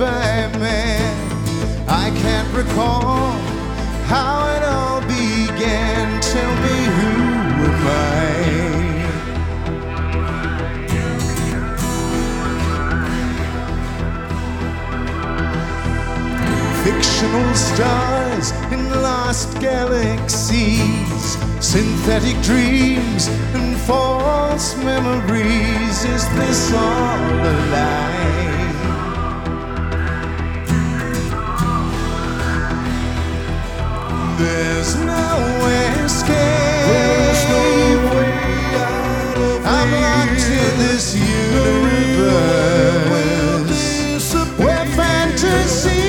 by man. I can't recall how it all began. Tell me, who am I? Fictional stars in lost galaxies, synthetic dreams and false memories. Is this all a lie? There's no escape. There's no way out of here. I'm locked in this universe where fantasy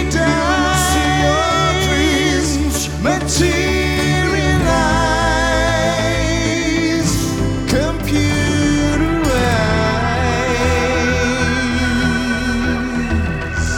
materialize, computerize.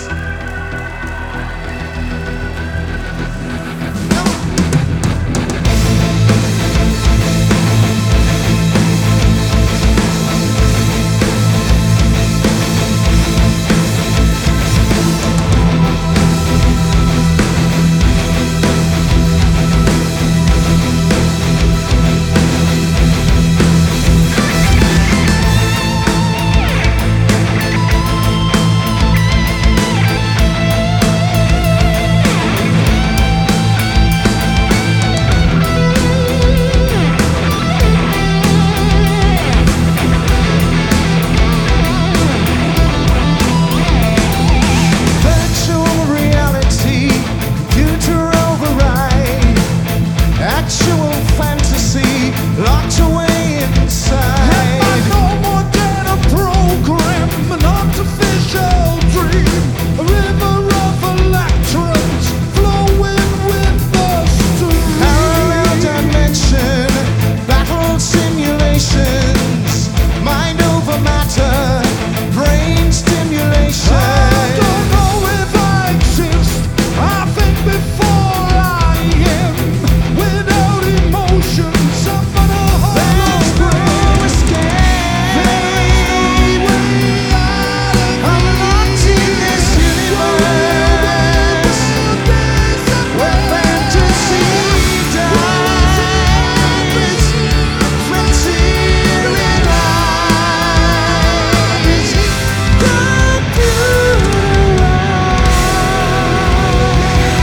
Locked away inside. Have no more data program, an artificial dream, a river of electrons flowing with us to parallel dimension, battle simulations, mind over matter, brain stimulation. I don't know if I exist. I think before I am, without emotions.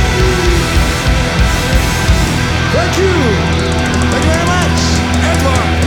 Thank you very much, Edward.